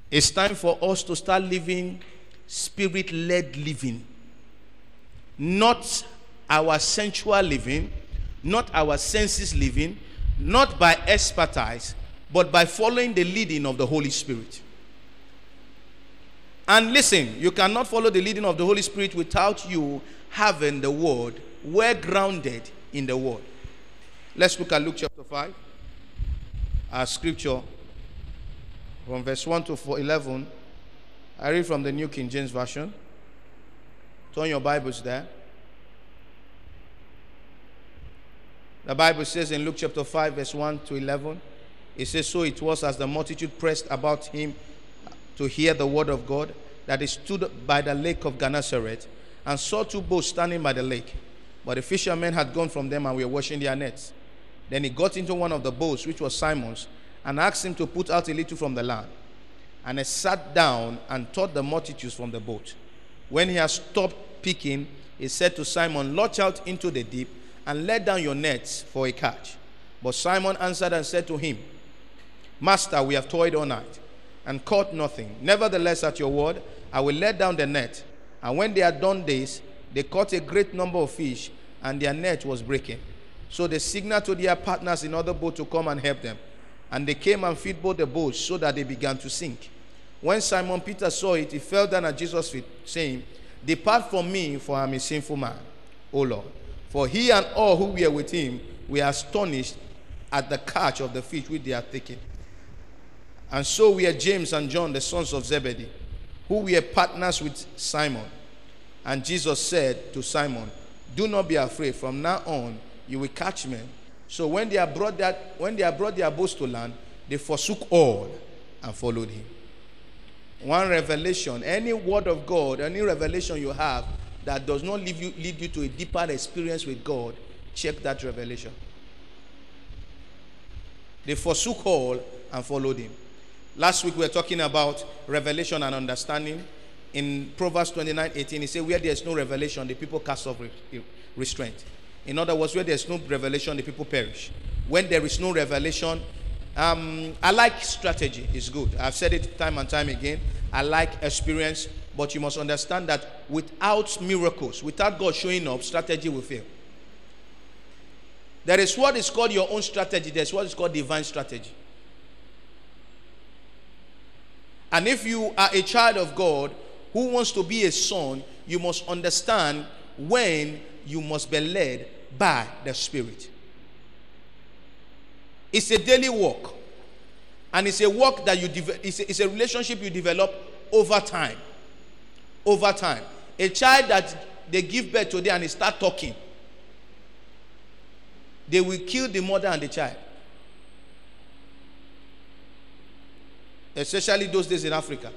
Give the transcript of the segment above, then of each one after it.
It's time for us to start living spirit-led living. Not our sensual living, not our senses living, not by expertise, but by following the leading of the Holy Spirit. And listen, you cannot follow the leading of the Holy Spirit without you having the Word, well grounded in the Word. Let's look at Luke chapter 5. Our scripture from verse 1 to 11. I read from the New King James Version. Turn your Bibles there. The Bible says in Luke chapter 5 verse 1 to 11, it says, "So it was as the multitude pressed about him to hear the word of God, that he stood by the lake of Gennesaret and saw two boats standing by the lake. But the fishermen had gone from them and were washing their nets. Then he got into one of the boats, which was Simon's, and asked him to put out a little from the land. And he sat down and taught the multitudes from the boat. When he had stopped speaking, he said to Simon, Launch out into the deep and let down your nets for a catch. But Simon answered and said to him, Master, we have toiled all night and caught nothing. Nevertheless, at your word, I will let down the net. And when they had done this, they caught a great number of fish, and their net was breaking. So they signaled to their partners in other boat to come and help them. And they came and filled both the boats, so that they began to sink. When Simon Peter saw it, he fell down at Jesus' feet, saying, Depart from me, for I am a sinful man, O Lord. For he and all who were with him were astonished at the catch of the fish which they had taken. And so were James and John, the sons of Zebedee, who were partners with Simon. And Jesus said to Simon, Do not be afraid. From now on, you will catch men. So when they had brought their boats to land, they forsook all and followed him. One revelation, any word of God, any revelation you have that does not lead you to a deeper experience with God, check that revelation. They forsook all and followed him. Last week we were talking about revelation and understanding. In Proverbs 29:18, he said, where there is no revelation, the people cast off restraint. In other words, where there is no revelation, the people perish. When there is no revelation, I like strategy. It's good. I've said it time and time again. I like experience, but you must understand that without miracles, without God showing up, strategy will fail. There is what is called your own strategy. There's what is called divine strategy. And if you are a child of God who wants to be a son, you must understand when you must be led by the Spirit. It's a daily walk. And it's a walk that it's a relationship you develop over time. Over time. A child that they give birth today and they start talking, they will kill the mother and the child. Especially those days in Africa.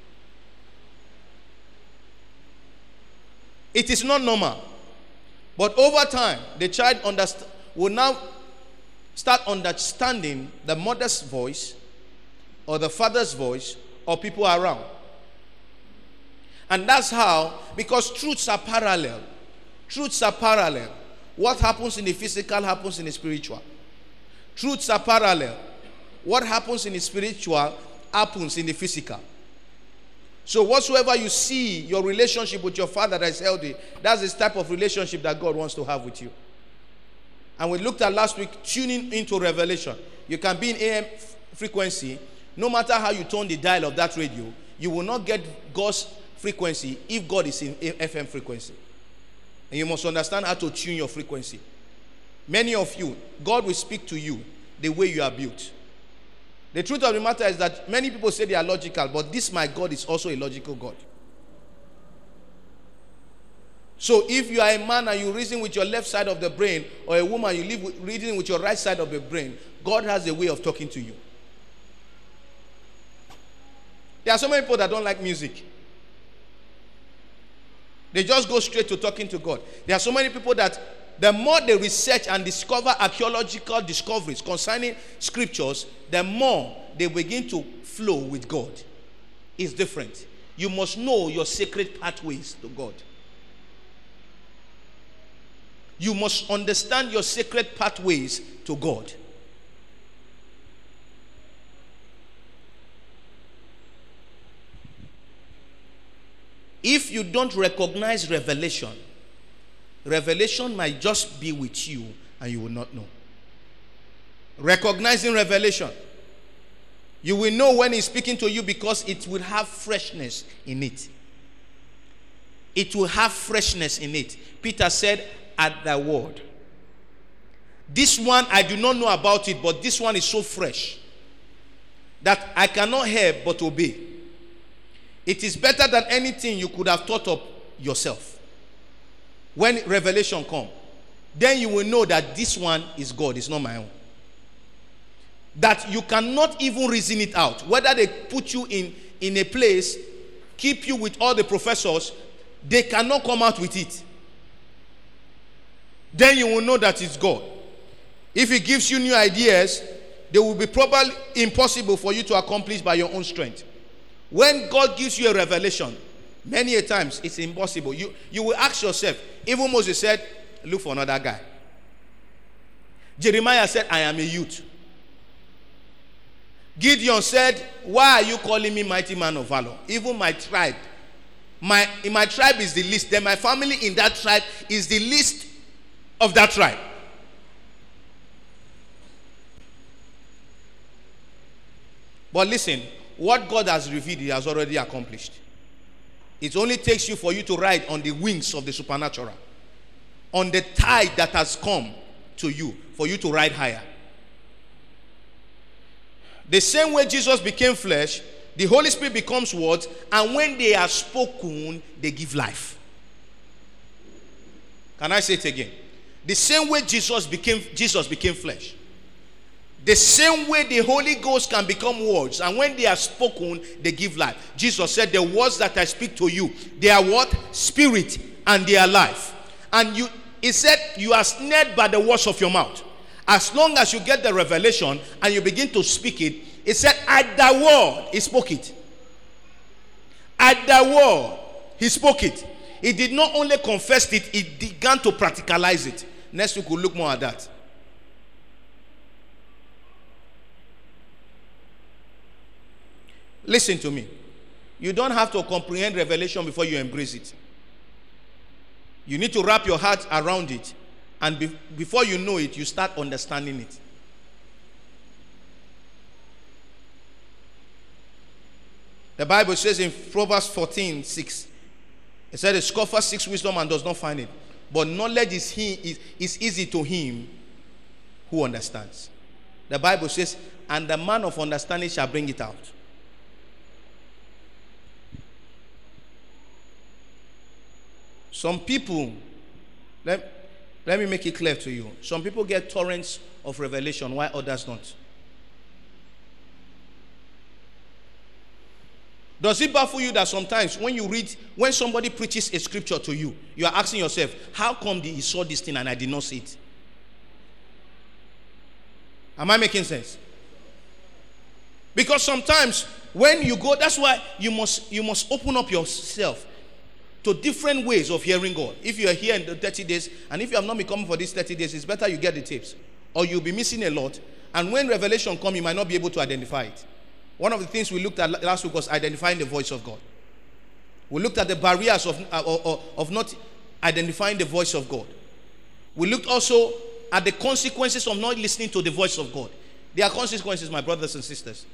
It is not normal. But over time, the child will now start understanding the mother's voice or the father's voice or people around. And that's how, because truths are parallel. Truths are parallel. What happens in the physical happens in the spiritual. Truths are parallel. What happens in the spiritual happens in the physical. So whatsoever you see, your relationship with your father that is healthy, that's the type of relationship that God wants to have with you. And we looked at last week, tuning into revelation. You can be in AM frequency. No matter how you turn the dial of that radio, you will not get God's frequency if God is in FM frequency. And you must understand how to tune your frequency. Many of you, God will speak to you the way you are built. The truth of the matter is that many people say they are logical, but this my God is also a logical God. So if you are a man and you reason with your left side of the brain, or a woman you reason with your right side of the brain, God has a way of talking to you. There are so many people that don't like music. They just go straight to talking to God. There are so many people that the more they research and discover archaeological discoveries concerning scriptures, the more they begin to flow with God. It's different. You must know your sacred pathways to God. You must understand your sacred pathways to God. If you don't recognize revelation, revelation might just be with you and you will not know. Recognizing revelation. You will know when he's speaking to you because it will have freshness in it. It will have freshness in it. Peter said, at the word. This one, I do not know about it, but this one is so fresh that I cannot help but obey. It is better than anything you could have thought of yourself. When revelation comes, then you will know that this one is God, it's not my own. That you cannot even reason it out. Whether they put you in a place, keep you with all the professors, they cannot come out with it. Then you will know that it's God. If he gives you new ideas, they will be probably impossible for you to accomplish by your own strength. When God gives you a revelation, many a times it's impossible. You will ask yourself, even Moses said, look for another guy. Jeremiah said, I am a youth. Gideon said, why are you calling me mighty man of valor? Even my tribe. My tribe is the least. Then my family in that tribe is the least of that tribe. But listen, what God has revealed, he has already accomplished. It only takes you for you to ride on the wings of the supernatural. On the tide that has come to you, for you to ride higher. The same way Jesus became flesh, the Holy Spirit becomes words, and when they are spoken, they give life. Can I say it again? The same way Jesus became flesh. The same way the Holy Ghost can become words, and when they are spoken, they give life. Jesus said, the words that I speak to you, they are what? Spirit, and they are life. And he said, you are snared by the words of your mouth. As long as you get the revelation and you begin to speak it, he said, at the word, he spoke it. At the word, he spoke it. He did not only confess it, he began to practicalize it. Next week we'll look more at that. Listen to me. You don't have to comprehend revelation before you embrace it. You need to wrap your heart around it. And before you know it, you start understanding it. The Bible says in Proverbs 14:6, it said, a scoffer seeks wisdom and does not find it. But knowledge is easy to him who understands. The Bible says, and the man of understanding shall bring it out. Some people, let me make it clear to you. Some people get torrents of revelation while others don't. Does it baffle you that sometimes when somebody preaches a scripture to you, you are asking yourself, how come he saw this thing and I did not see it? Am I making sense? Because sometimes when you go, that's why you must open up yourself to different ways of hearing God. If you are here in the 30 days, and if you have not been coming for these 30 days, it's better you get the tapes, or you'll be missing a lot. And when revelation comes, you might not be able to identify it. One of the things we looked at last week was identifying the voice of God. We looked at the barriers of not identifying the voice of God. We looked also at the consequences of not listening to the voice of God. There are consequences, my brothers and sisters.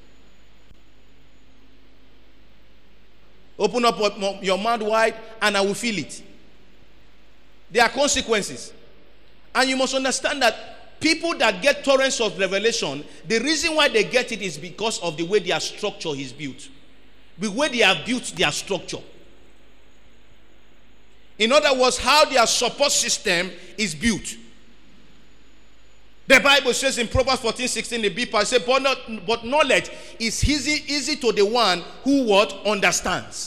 Open up your mouth wide and I will feel it. There are consequences. And you must understand that people that get torrents of revelation, the reason why they get it is because of the way their structure is built. The way they have built their structure. In other words, how their support system is built. The Bible says in Proverbs 14:16, the B part says, but knowledge is easy to the one who what? Understands.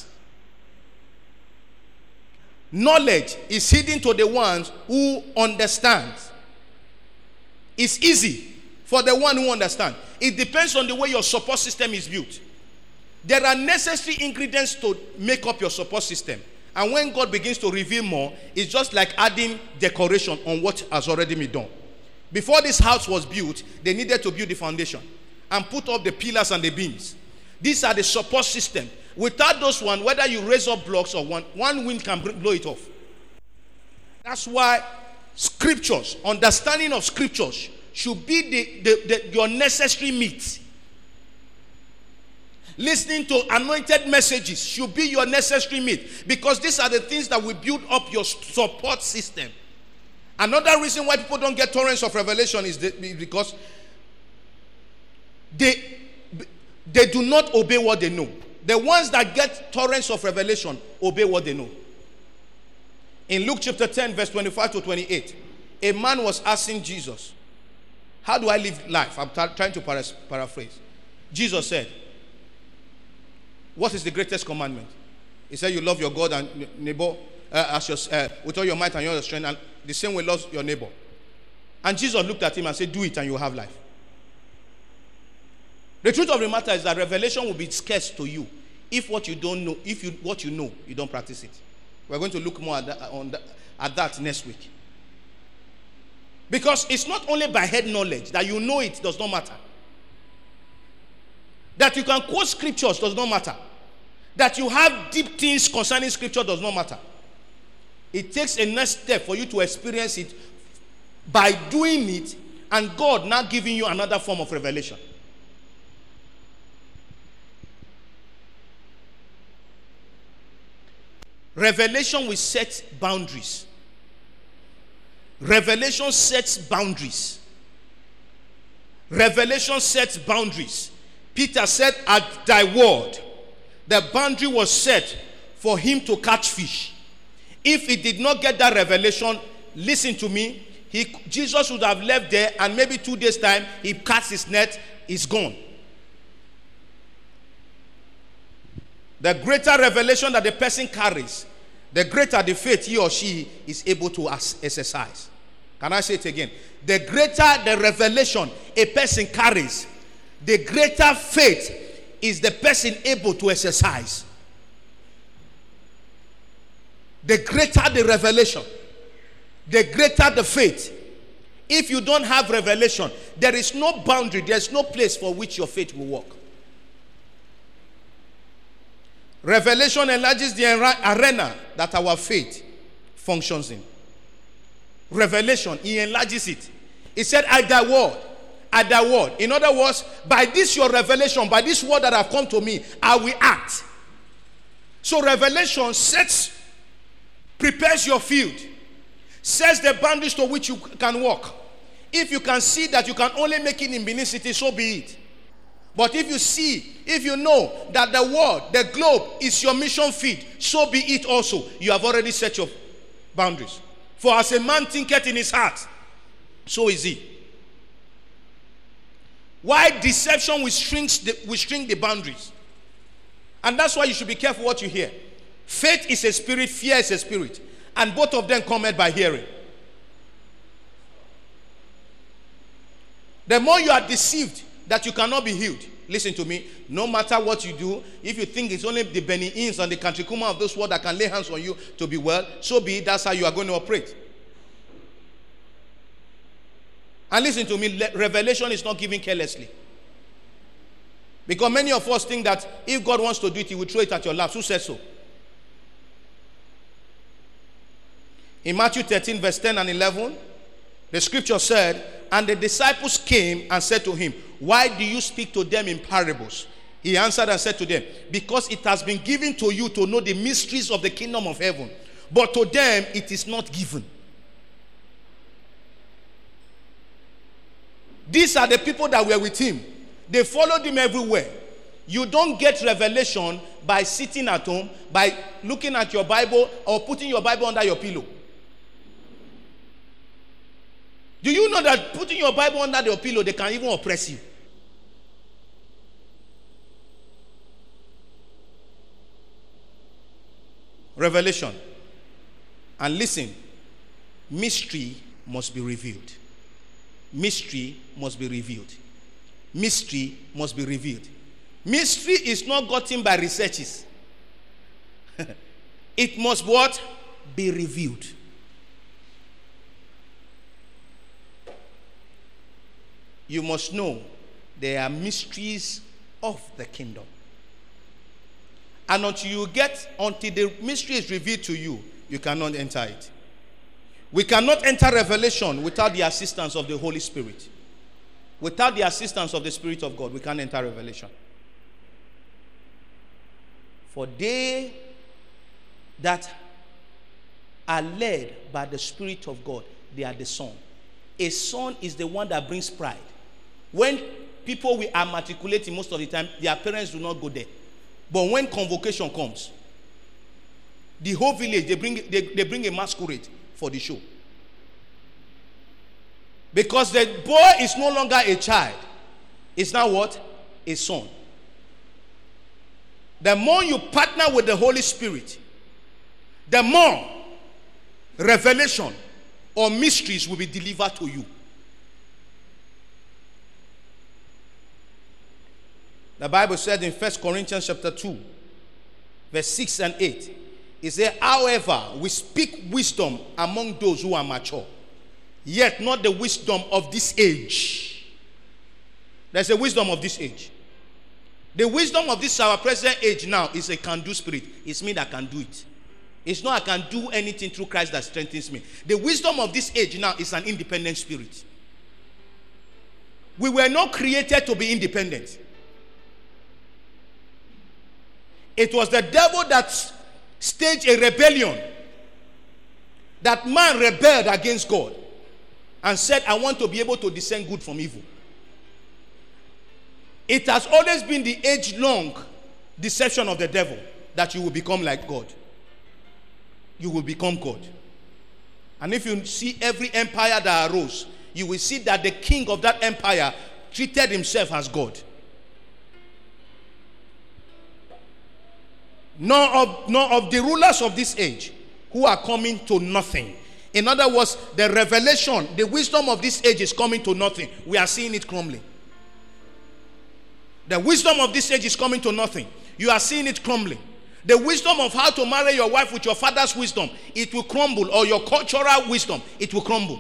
Knowledge is hidden to the ones who understand. It's easy for the one who understands. It depends on the way your support system is built. There are necessary ingredients to make up your support system. And when God begins to reveal more, it's just like adding decoration on what has already been done. Before this house was built, they needed to build the foundation and put up the pillars and the beams. These are the support system. Without those one, whether you raise up blocks or one wind can blow it off. That's why scriptures, understanding of scriptures should be your necessary meat. Listening to anointed messages should be your necessary meat, because these are the things that will build up your support system. Another reason why people don't get torrents of revelation is because they do not obey what they know. The ones that get torrents of revelation obey what they know. In Luke chapter 10 verse 25 to 28, a man was asking Jesus, how do I live life? I'm trying to paraphrase. Jesus said, what is the greatest commandment? He said, you love your God and neighbor with all your might and your strength, and the same way love your neighbor. And Jesus looked at him and said, do it and you will have life. The truth of the matter is that revelation will be scarce to you if what you don't know, what you know, you don't practice it. We're going to look more at that next week. Because it's not only by head knowledge that you know it does not matter. That you can quote scriptures does not matter. That you have deep things concerning scripture does not matter. It takes a next step for you to experience it by doing it, and God now giving you another form of revelation. Revelation will set boundaries. Revelation sets boundaries. Revelation sets boundaries. Peter said, at thy word, the boundary was set for him to catch fish. If he did not get that revelation, listen to me, Jesus would have left there, and maybe 2 days' time, he casts his net, he's gone. The greater revelation that the person carries, the greater the faith he or she is able to exercise. Can I say it again? The greater the revelation a person carries, the greater faith is the person able to exercise. The greater the revelation, the greater the faith. If you don't have revelation, there is no boundary, there is no place for which your faith will walk. Revelation enlarges the arena that our faith functions in. Revelation, he enlarges it. He said, at thy word. At thy word. In other words, by this your revelation, by this word that have come to me, I will act. So revelation prepares your field, sets the boundaries to which you can walk. If you can see that you can only make it in Benin City, so be it. But if you know that the world, the globe is your mission field, so be it also. You have already set your boundaries. For as a man thinketh in his heart, so is he. Why deception will shrink the boundaries. And that's why you should be careful what you hear. Faith is a spirit, fear is a spirit. And both of them come by hearing. The more you are deceived that you cannot be healed, listen to me, no matter what you do, if you think it's only the Benny Inns and the country Kuma of this world that can lay hands on you to be well, so be it, that's how you are going to operate. And listen to me, revelation is not given carelessly. Because many of us think that if God wants to do it, he will throw it at your laps. Who says so? In Matthew 13 verse 10 and 11, the scripture said, and the disciples came and said to him, why do you speak to them in parables? He answered and said to them, because it has been given to you to know the mysteries of the kingdom of heaven, but to them it is not given. These are the people that were with him. They followed him everywhere. You don't get revelation by sitting at home, by looking at your Bible or putting your Bible under your pillow. Do you know that putting your Bible under your pillow, they can even oppress you? Revelation. And listen, mystery must be revealed. Mystery must be revealed. Mystery must be revealed. Mystery is not gotten by researches. It must what? Be revealed. You must know there are mysteries of the kingdom. And until the mystery is revealed to you, you cannot enter it. We cannot enter revelation without the assistance of the Holy Spirit. Without the assistance of the Spirit of God, we can't enter revelation. For they that are led by the Spirit of God, they are the son. A son is the one that brings pride. When people we are matriculating most of the time, their parents do not go there. But when convocation comes, the whole village, they bring a masquerade for the show. Because the boy is no longer a child. It's now what? A son. The more you partner with the Holy Spirit, the more revelation or mysteries will be delivered to you. The Bible said in 1 Corinthians chapter 2, verse 6 and 8, it says, however, we speak wisdom among those who are mature, yet not the wisdom of this age. There's a wisdom of this age. The wisdom of this our present age now is a can-do spirit. It's me that can do it. It's not I can do anything through Christ that strengthens me. The wisdom of this age now is an independent spirit. We were not created to be independent. It was the devil that staged a rebellion. That man rebelled against God and said, I want to be able to discern good from evil. It has always been the age-long deception of the devil that you will become like God. You will become God. And if you see every empire that arose, you will see that the king of that empire treated himself as God. Nor of the rulers of this age who are coming to nothing. In other words, the revelation, the wisdom of this age is coming to nothing. We are seeing it crumbling. The wisdom of this age is coming to nothing. You are seeing it crumbling. The wisdom of how to marry your wife with your father's wisdom, it will crumble. Or your cultural wisdom, it will crumble.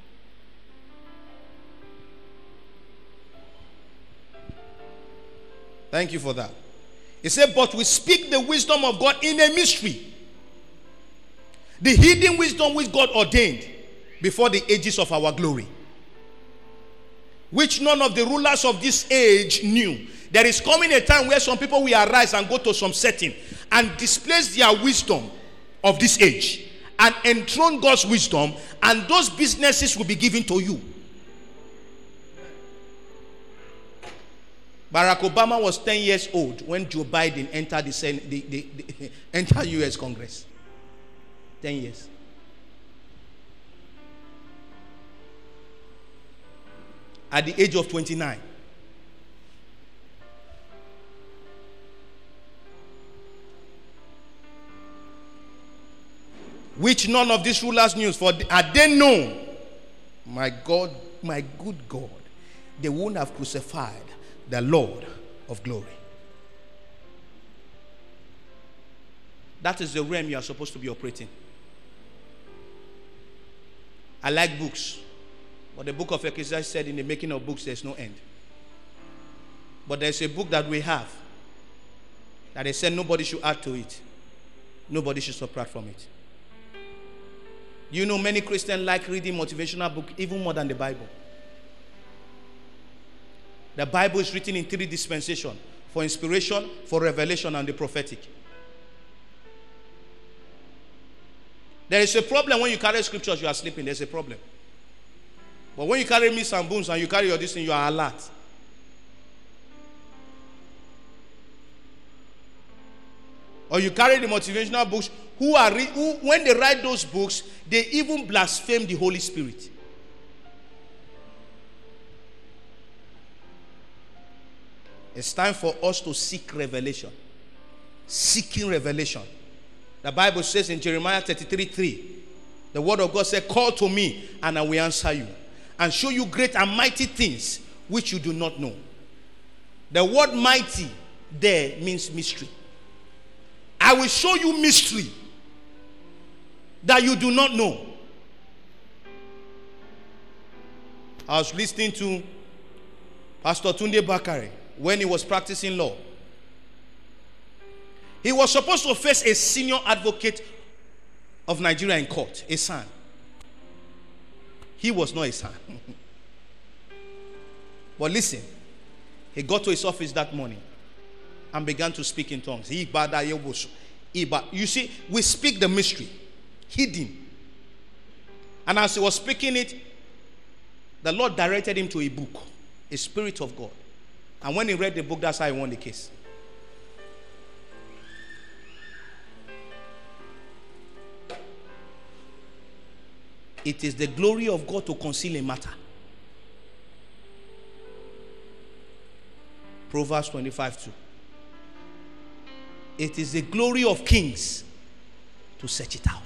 Thank you for that. He said, but we speak the wisdom of God in a mystery. The hidden wisdom which God ordained before the ages of our glory, which none of the rulers of this age knew. There is coming a time where some people will arise and go to some setting and displace their wisdom of this age and enthrone God's wisdom, and those businesses will be given to you. Barack Obama was 10 years old when Joe Biden entered entered U.S. Congress. 10 years. At the age of 29. Which none of these rulers knew, for had they known, my God, my good God, they wouldn't have crucified the Lord of glory. That is the realm you are supposed to be operating. I like books. But the book of Ecclesiastes said, in the making of books, there's no end. But there's a book that we have that they said nobody should add to it. Nobody should subtract from it. You know, many Christians like reading motivational books even more than the Bible. The Bible is written in 3 dispensations: for inspiration, for revelation, and the prophetic. There is a problem when you carry scriptures, you are sleeping. There's a problem. But when you carry myths and boons and you carry your destiny, you are alert. Or you carry the motivational books, who when they write those books, they even blaspheme the Holy Spirit. It's time for us to seek revelation. Seeking revelation. The Bible says in Jeremiah 33:3, the word of God said, call to me and I will answer you and show you great and mighty things which you do not know. The word mighty there means mystery. I will show you mystery that you do not know. I was listening to Pastor Tunde Bakare when he was practicing law. He was supposed to face a senior advocate of Nigeria in court, a son. He was not a son. But listen, he got to his office that morning and began to speak in tongues. You see, we speak the mystery, hidden. And as he was speaking it, the Lord directed him to a book, a Spirit of God. And when he read the book, that's how he won the case. It is the glory of God to conceal a matter. Proverbs 25:2. It is the glory of kings to search it out.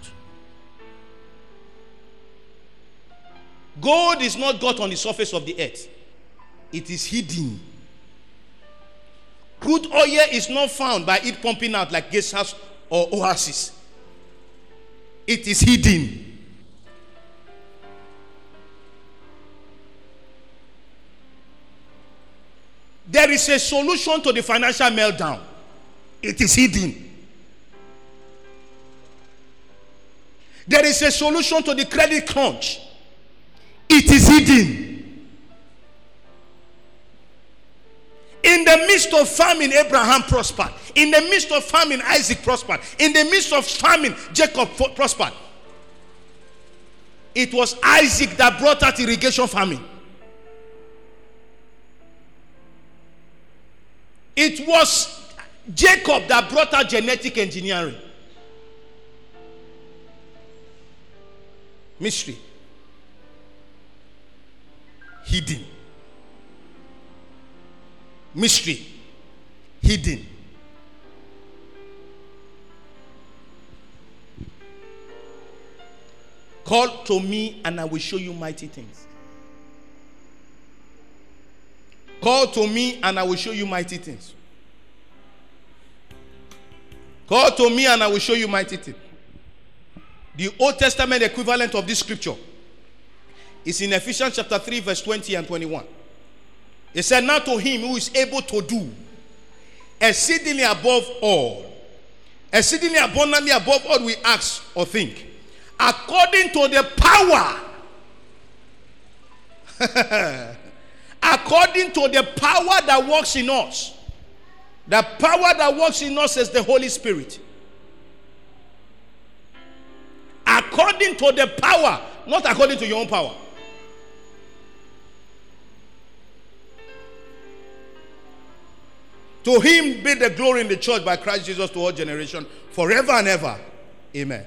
Gold is not got on the surface of the earth. It is hidden. Crude oil is not found by it pumping out like gas house or oasis. It is hidden. There is a solution to the financial meltdown. It is hidden. There is a solution to the credit crunch. It is hidden. In the midst of famine, Abraham prospered. In the midst of famine, Isaac prospered. In the midst of famine, Jacob prospered. It was Isaac that brought out irrigation farming. It was Jacob that brought out genetic engineering. Mystery. Hidden. Mystery. Hidden. Call to me and I will show you mighty things. Call to me and I will show you mighty things. Call to me and I will show you mighty things. The Old Testament equivalent of this scripture is in Ephesians chapter 3 verse 20 and 21. It said, now to him who is able to do exceedingly above all, exceedingly abundantly above all we ask or think, according to the power according to the power that works in us. The power that works in us is the Holy Spirit. According to the power, not according to your own power. To him be the glory in the church by Christ Jesus to all generation, forever and ever. Amen.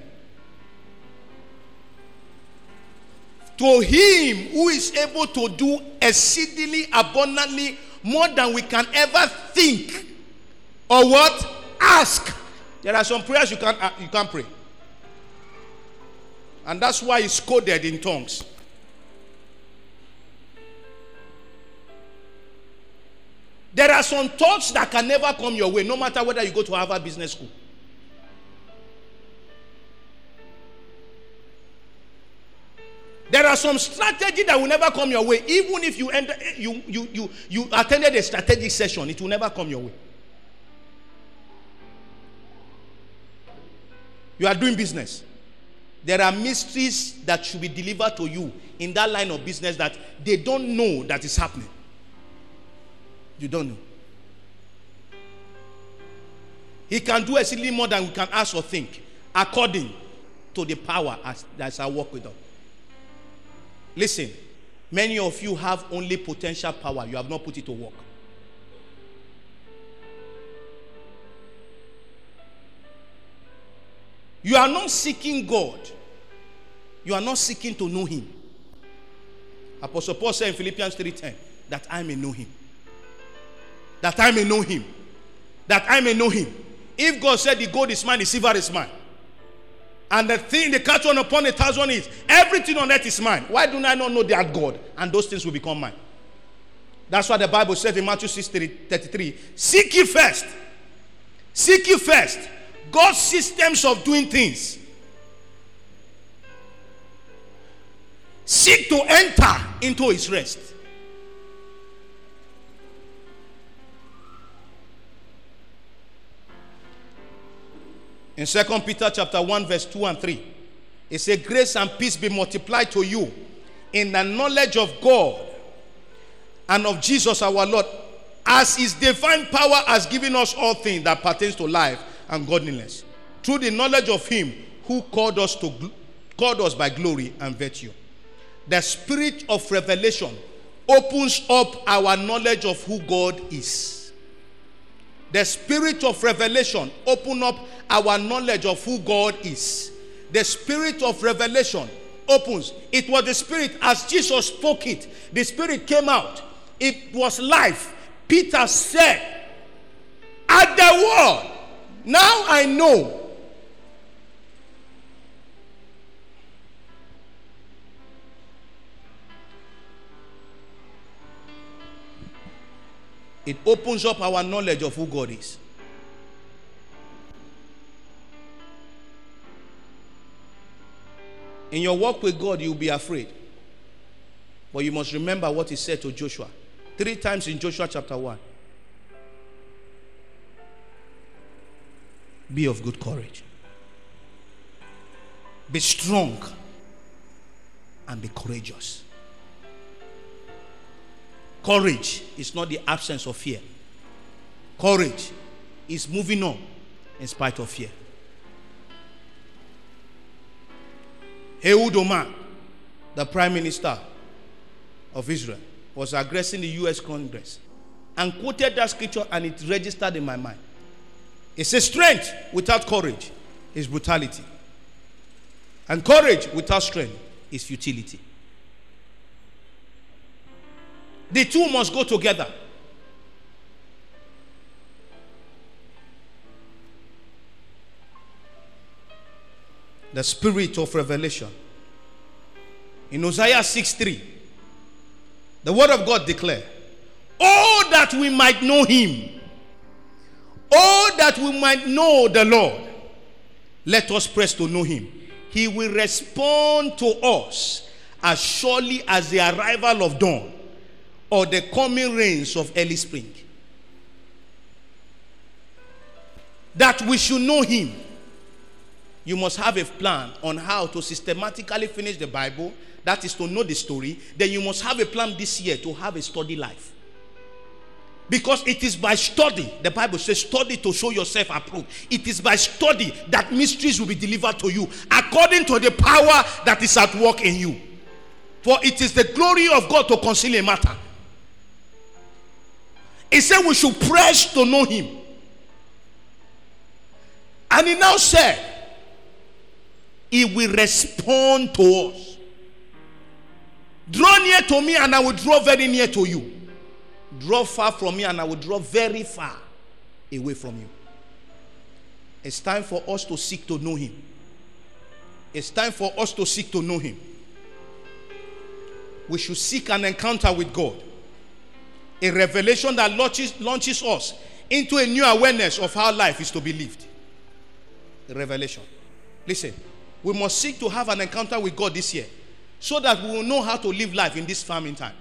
To him who is able to do exceedingly abundantly more than we can ever think or what? Ask. There are some prayers you can't pray. And that's why it's coded in tongues. There are some thoughts that can never come your way, no matter whether you go to Harvard Business School. There are some strategies that will never come your way. Even if you attended a strategic session, it will never come your way. You are doing business. There are mysteries that should be delivered to you in that line of business that they don't know that is happening. You don't know. He can do exceedingly more than we can ask or think, according to the power that's at work with us. Listen, many of you have only potential power. You have not put it to work. You are not seeking God. You are not seeking to know him. Apostle Paul said in Philippians 3:10, that I may know him. That I may know him. That I may know him. If God said the gold is mine, the silver is mine, and the cattle upon 1,000 is, everything on earth is mine, why do I not know that God? And those things will become mine. That's what the Bible says in Matthew 6:33. Seek ye first. Seek ye first God's systems of doing things. Seek to enter into his rest. In 2 Peter chapter 1 verse 2 and 3, it says, grace and peace be multiplied to you in the knowledge of God and of Jesus our Lord, as his divine power has given us all things that pertains to life and godliness, through the knowledge of him who called us by glory and virtue. The spirit of revelation opens up our knowledge of who God is. The spirit of revelation opens up our knowledge of who God is. The spirit of revelation opens. It was the spirit, as Jesus spoke it, the spirit came out. It was life. Peter said, at the word, now I know. It opens up our knowledge of who God is. In your walk with God, you'll be afraid. But you must remember what he said to Joshua 3 times in Joshua chapter 1. Be of good courage. Be strong and be courageous. Courage is not the absence of fear. Courage is moving on in spite of fear. Ehud Barak, the prime minister of Israel, was addressing the U.S. Congress and quoted that scripture, and it registered in my mind. It says, strength without courage is brutality, and courage without strength is futility. The two must go together. The spirit of revelation. In Hosea 6:3, the word of God declares, oh, that we might know him. Oh, that we might know the Lord. Let us press to know him. He will respond to us as surely as the arrival of dawn or the coming rains of early spring. That we should know him. You must have a plan on how to systematically finish the Bible. That is to know the story. Then you must have a plan this year to have a study life. Because it is by study, the Bible says, study to show yourself approved. It is by study that mysteries will be delivered to you according to the power that is at work in you. For it is the glory of God to conceal a matter. He said we should press to know him. And he now said, he will respond to us. Draw near to me and I will draw very near to you. Draw far from me and I will draw very far away from you. It's time for us to seek to know him. It's time for us to seek to know him. We should seek an encounter with God. A revelation that launches us into a new awareness of how life is to be lived. A revelation. Listen, we must seek to have an encounter with God this year so that we will know how to live life in this farming time.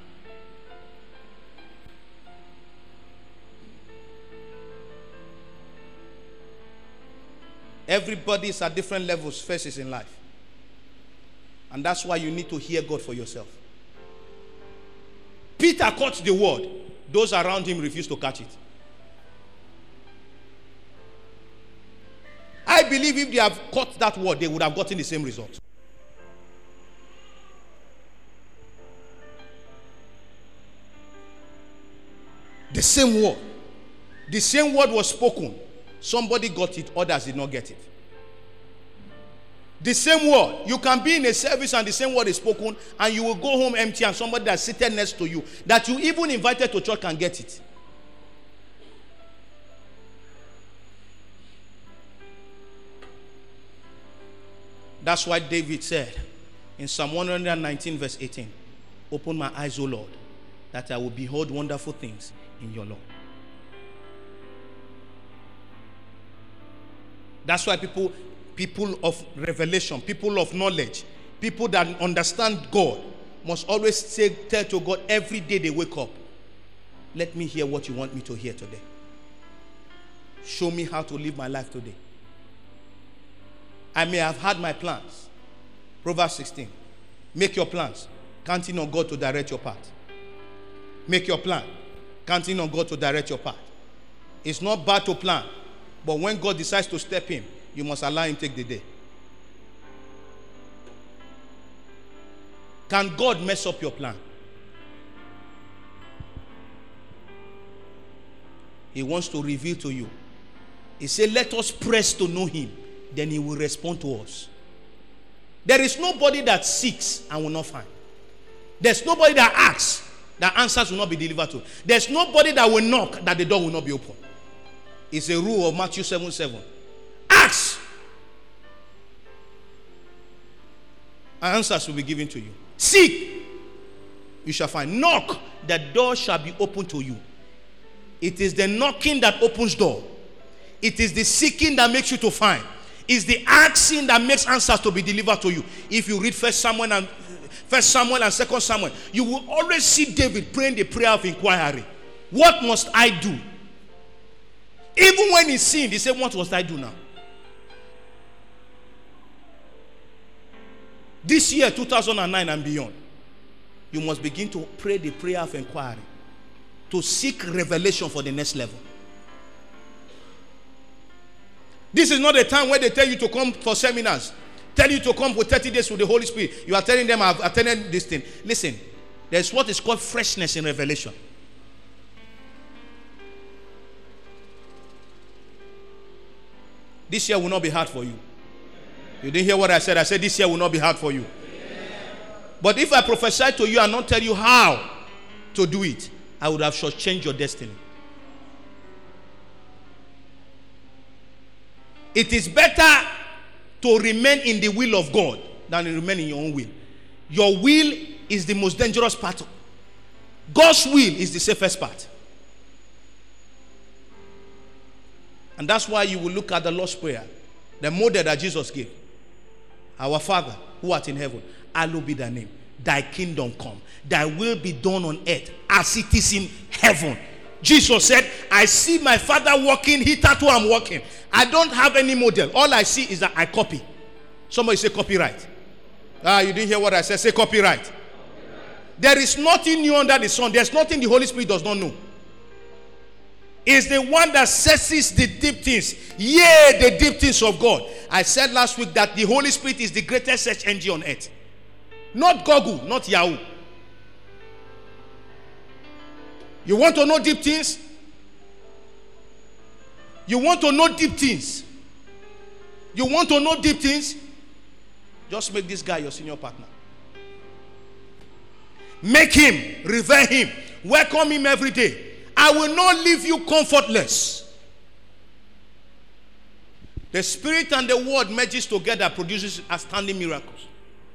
Everybody is at different levels, phases in life. And that's why you need to hear God for yourself. Peter caught the word. Those around him refused to catch it. I believe if they have caught that word, they would have gotten the same result. The same word. The same word was spoken. Somebody got it, others did not get it. The same word. You can be in a service and the same word is spoken and you will go home empty and somebody that's seated next to you that you even invited to church can get it. That's why David said in Psalm 119 verse 18, open my eyes, O Lord, that I will behold wonderful things in your law. That's why people of revelation, people of knowledge, people that understand God must always tell to God every day they wake up, let me hear what you want me to hear today. Show me how to live my life today. I may have had my plans. Proverbs 16. Make your plans, counting on God to direct your path. Make your plan, counting on God to direct your path. It's not bad to plan, but when God decides to step in, you must allow him take the day. Can God mess up your plan? He wants to reveal to you. He said, let us press to know him. Then he will respond to us. There is nobody that seeks and will not find. There's nobody that asks that answers will not be delivered to. There's nobody that will knock that the door will not be open. It's a rule of Matthew 7:7. Ask, and answers will be given to you. Seek, you shall find. Knock, the door shall be opened to you. It is the knocking that opens door. It is the seeking that makes you to find. It's the asking that makes answers to be delivered to you. If you read 1 Samuel and 2 Samuel, you will always see David praying the prayer of inquiry. What must I do? Even when he sinned, he said, what must I do now? This year, 2009 and beyond, you must begin to pray the prayer of inquiry, to seek revelation for the next level. This is not a time where they tell you to come for seminars, tell you to come for 30 days with the Holy Spirit. You are telling them, I've attended this thing. Listen, there's what is called freshness in revelation. This year will not be hard for you. You didn't hear what I said? I said this year will not be hard for you. But if I prophesy to you and not tell you how to do it, I would have shortchanged your destiny. It is better to remain in the will of God than to remain in your own will. Your will is the most dangerous part. God's will is the safest part. And that's why you will look at the Lord's Prayer, the model that Jesus gave. Our Father, who art in heaven, hallowed be thy name. Thy kingdom come. Thy will be done on earth as it is in heaven. Jesus said, I see my Father walking, hitherto I'm walking. I don't have any model. All I see is that I copy. Somebody say copyright. You didn't hear what I said. Say copyright. There is nothing new under the sun. There's nothing the Holy Spirit does not know. Is the one that searches the deep things. Yea, the deep things of God. I said last week that the Holy Spirit is the greatest search engine on earth. Not Google, not Yahoo. You want to know deep things? You want to know deep things? You want to know deep things? Just make this guy your senior partner. Make him, revere him, welcome him every day. I will not leave you comfortless. The Spirit and the Word merges together, produces astounding miracles.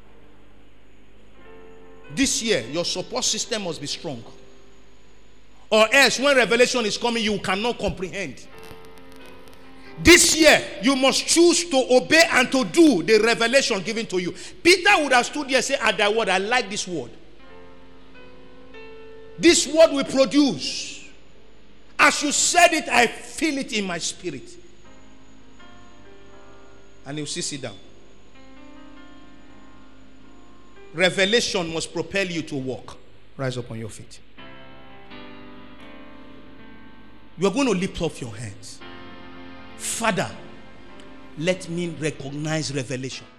This year, your support system must be strong. Or else, when revelation is coming, you cannot comprehend. This year, you must choose to obey and to do the revelation given to you. Peter would have stood here and said, at thy word, I like this word. This word will produce. As you said it, I feel it in my spirit. And you sit down. Revelation must propel you to walk. Rise up on your feet. You are going to lift up your hands. Father, let me recognize revelation.